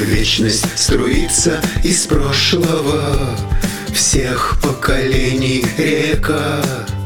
Вечность струится из прошлого, всех поколений река,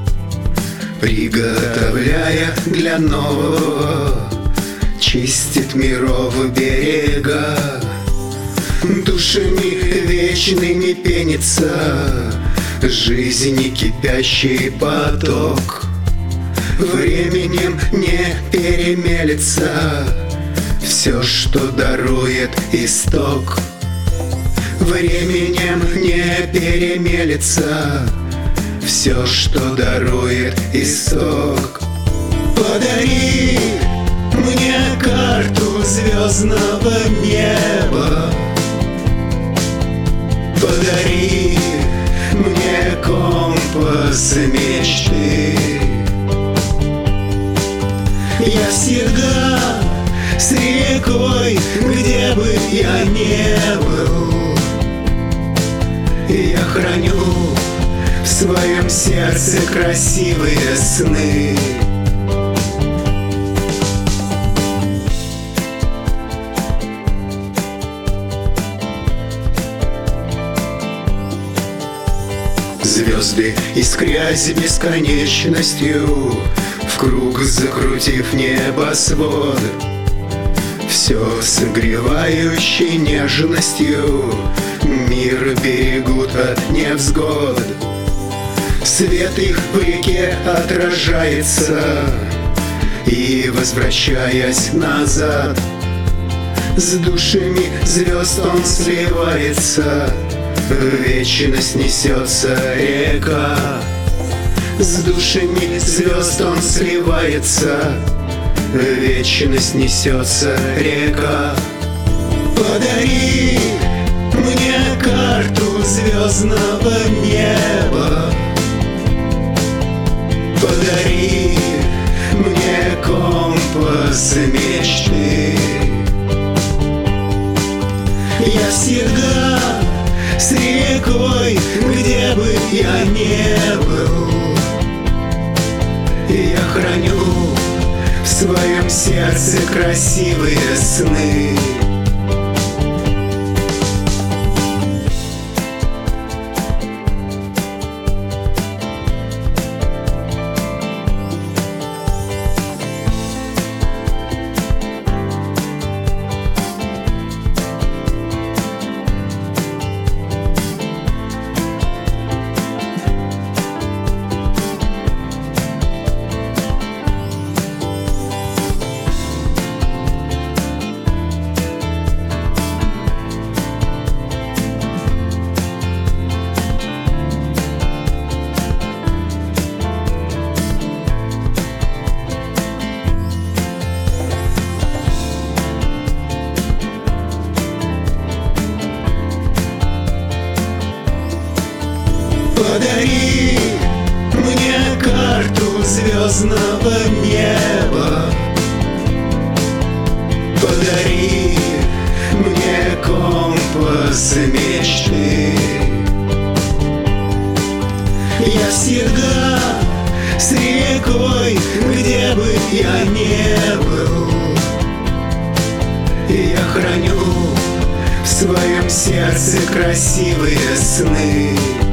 приготовляя для нового, чистит миров берега. Душами вечными пенится жизни кипящий поток, временем не перемелется все, что дарует исток. Временем не перемелется все, что дарует исток. Подари мне карту звездного неба, подари мне компас мечты. Я всегда с рекой, где бы я не был, я храню в своем сердце красивые сны. Звезды, искрясь бесконечностью, в круг закрутив небосвод, все согревающей нежностью мир берегут от невзгод. Свет их в реке отражается, и, возвращаясь назад, с душами звезд он сливается, в вечность несется река. С душами звезд он сливается, в вечность несется река. Подари мне карту звездного неба, подари мне компас мечты. Я всегда с рекой, где бы я не был, я храню в своем сердце красивые сны. Подари мне карту звездного неба, подари мне компас мечты. Я всегда с рекой, где бы я не был, я храню в своем сердце красивые сны.